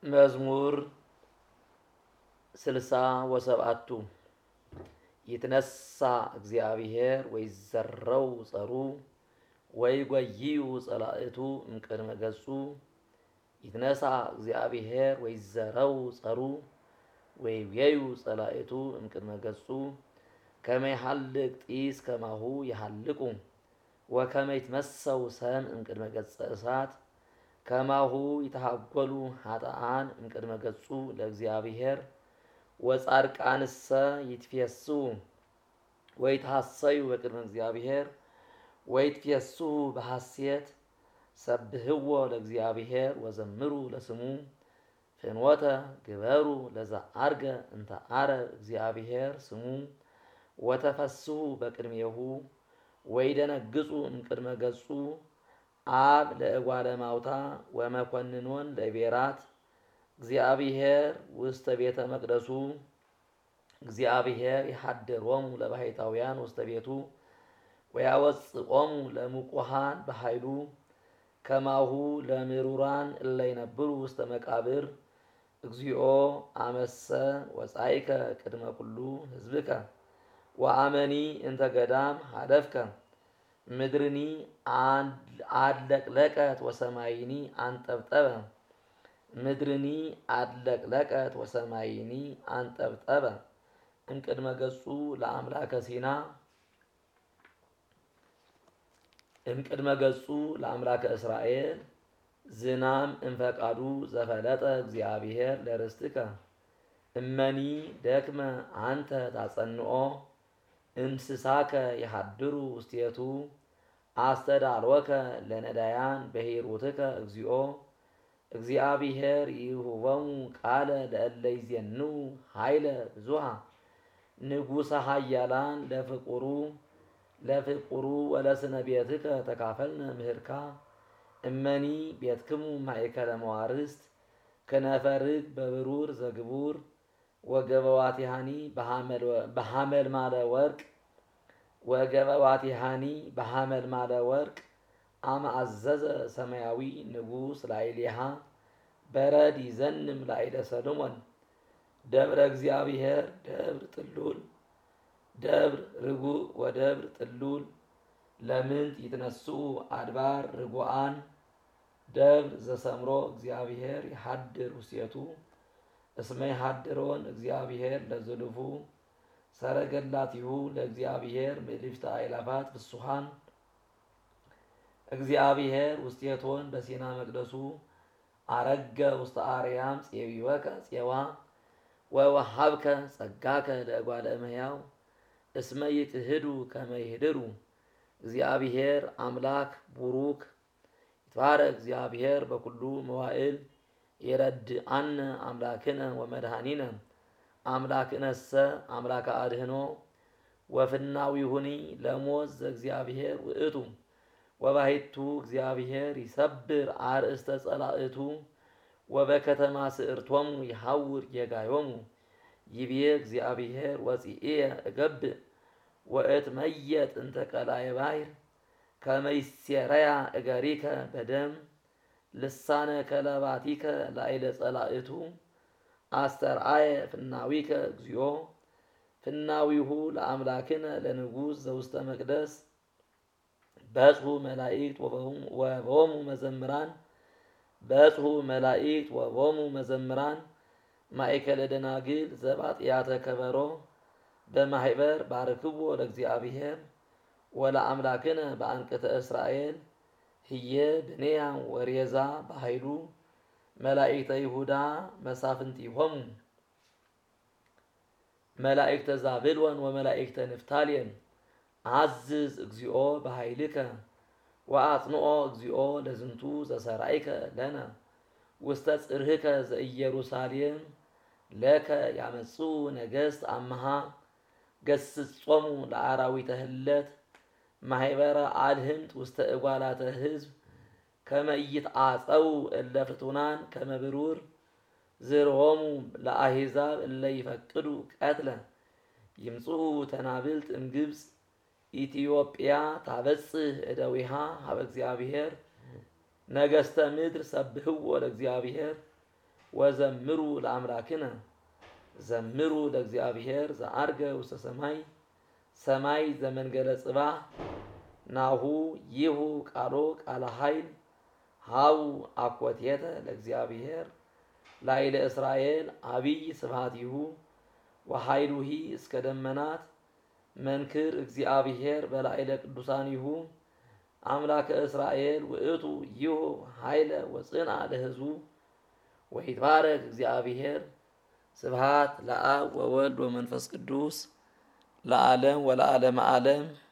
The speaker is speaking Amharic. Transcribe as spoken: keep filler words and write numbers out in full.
መዝሙር ስልሳ ወሰብአቱ ይትነሳ እግዚአብሔር ወይዘረው ጸሩ ወይጎይዩ ጸላእቱ እምቅድመ ገጹ ይትነሳ እግዚአብሔር ወይዘረው ጸሩ ወይቤዩ ጸላእቱ እምቅድመ ገጹ ከመ ይሐልቅ ጢስ ከማሁ ይሐልቁ ወከመ ይትመሰው ሰም እምቅድመ ገጸ እሳት ከማሁ ይተሃጐሉ ኃጥኣን እምቅድመ ገጹ ለእግዚአብሔር ወጻድቃንሰ ይትፌስሑ ወይትሐሰዩ በቅድመ እግዚአብሔር ወይትፌስሑ በሐሴት ሰብህዎ ለእግዚአብሔር ወዘምሩ ለስሙ ፍኖተ ግበሩ ለዘዐርገ እንተ ዐረገ እግዚአብሔር ስሙ ወተፈስሑ በቅድሜሁ ወይደነግጹ እምቅድመ ገጹ አብ ለእጓለ እማውታ ወመኰንኖን ለቤራት እግዚአብሔር ውስተ ቤተ መቅደሱ እግዚአብሔር ይሐድሮሙ ለባሕታውያን ውስተ ቤቱ ወያወጽኦሙ ለምቁሃን በኃይሉ ከማሁ ለምሩራን እለ ይነብሩ ውስተ መቃብር እግዚኦ አመሰ ወጻእከ ቅድመ ኩሉ ሕዝብከ ወአመኒ እንተ ገዳም ሀደፍከ ምድርኒ አድለቅለቀት ወሰማይኒ አንጠብጠበ ምድርኒ አድለቅለቀት ወሰማይኒ አንጠብጠበ እምቅድመ ገጹ ለአምላከ ሲና እምቅድመ ገጹ ለአምላከ እስራኤል ዝናም እምፈቃዱ ዘፈለጠ እግዚአብሔር ለርስትከ እመኒ ደክመ አንተ ታጸንኦ እንስሳከ ይሐድሩ ውስቴቱ አስተዳልወከ ለነዳያን በሂሩትከ እግዚኦ እግዚአብሔር ይሁቦሙ ቃለ ለእለ ይዜንዉ ኃይለ ብዙኃ ንጉሠ ኃያላን ለፍቁሩ ለፍቁሩ ወለስነ ቤትከ ተካፈልነ ምህርካ እመኒ ቤትክሙ ማእከለ መዋርስት ክነፈ ርግብ በብሩር ዘግቡር ወገበዋቲሃኒ በሐመልማለ ወርቅ ወገበዋቲሃኒ በሐመልማለ ወርቅ አመ አዘዘ ሰማያዊ ንጉሥ ላዕሌሃ በረድ ይዘንም ላዕለ ሰሎሞን ደብረ እግዚአብሔር ደብር ጥሉል ደብር ርጉእ ወደብር ጥሉል ለምንት ይትነስኡ አድባር ርጉዓን ደብር ዘሰምሮ እግዚአብሔር ይሐድር ውስቴቱ እስመ ይሐድሮን እግዚአብሔር ለዝሉፉ ሰረገላቲሁ ለእግዚአብሔር ምእልፍተ አእላፋት ፍሱሐን እግዚአብሔር ውስቴቶን በሲና መቅደሱ አረገ ውስተ አርያም ፄዊወከ ፄዋ ወወሃብከ ጸጋከ ለእጓለ እመሕያው እስመ ይትህዱ ከመ ይህድሩ እግዚአብሔር አምላክ ቡሩክ ይትባረክ እግዚአብሔር በኩሉ መዋዕል ይረድአነ አምላክነ ወመድኃኒነ አምላክነሰ አምላከ አድህኖ ወፍናዊሁኒ ለሞት ዘእግዚአብሔር ውእቱ ወባሕቱ እግዚአብሔር ይሰብር አርእስተ ጸላእቱ ወበከተማ ስእርቶሙ ይሐውር ጌጋዮሙ ይቤ እግዚአብሔር ወፂእየ እገብእ ወእትመየጥ እንተ ቀላየ ባሕር ከመ ይሴረያ እገሪከ በደም ልሳነ ከለባቲከ ላዕለ ጸላእቱ አስተርአየ ፍናዊከ እግዚኦ ፍናዊሁ ለአምላክነ ለንጉሥ ዘውስተ መቅደስ በጽሑ መላእክት ወቦሙ መዘምራን በጽሑ መላእክት ወቦሙ መዘምራን ማእከለ ደናግል ዘባጥያተ ከበሮ በማህበር ባርክዎ ለእግዚአብሔር ወለአምላክነ በአንቅተ እስራኤል ህየ ብንያም ወሬዛ በኃይሉ መላእክተ ይሁዳ መሳፍንቲሆሙ መላእክተ ዛብሎን ወመላእክተ ንፍታሌም አዝዝ እግዚኦ በኃይልከ ወአጽንኦ እግዚኦ ለዝንቱ ዘሰራይከ ለነ ውስተ ጽርህከ ዘኢየሩሳሌም ለከ ያመጽኡ ነገሥት አምሃ ገስጾሙ ለአራዊተ ህለት ማህበረ አድህምት ውስተ እጓላተ ህዝብ ከመ ኢይትዓጸው እለ ፍቱናን ከመ ብሩር ዝርሆሙ ለአሕዛብ እለ ይፈቅዱ ቀትለ ይምጽኡ ተናብልት እምግብፅ ኢትዮጵያ ታበጽሕ እደዊሃ ሀበ እግዚአብሔር ነገሥተ ምድር ሰብህዎ ለእግዚአብሔር ወዘምሩ ለአምላክነ ዘምሩ ለእግዚአብሔር ዘአርገ ውስተ ሰማይ ሰማይ ዘመንገለ ጽባህ ናሁ ይሁ ቃሎ ቃለ ኃይል ሃው አኮቴተ ለእግዚአብሔር ላይለ እስራኤል አብይ ስብሐቲሁ ወኃይሉሂ እስከ ደመናት መንክር እግዚአብሔር በላይለ ቅዱሳኒሁ አምላከ እስራኤል ውእቱ ይሁ ኃይለ ወጽንዓ ለሕዝቡ ወይትባረክ እግዚአብሔር ስብሐት ለአብ ወወልድ ወመንፈስ ቅዱስ ለዓለም ወለዓለመ ዓለም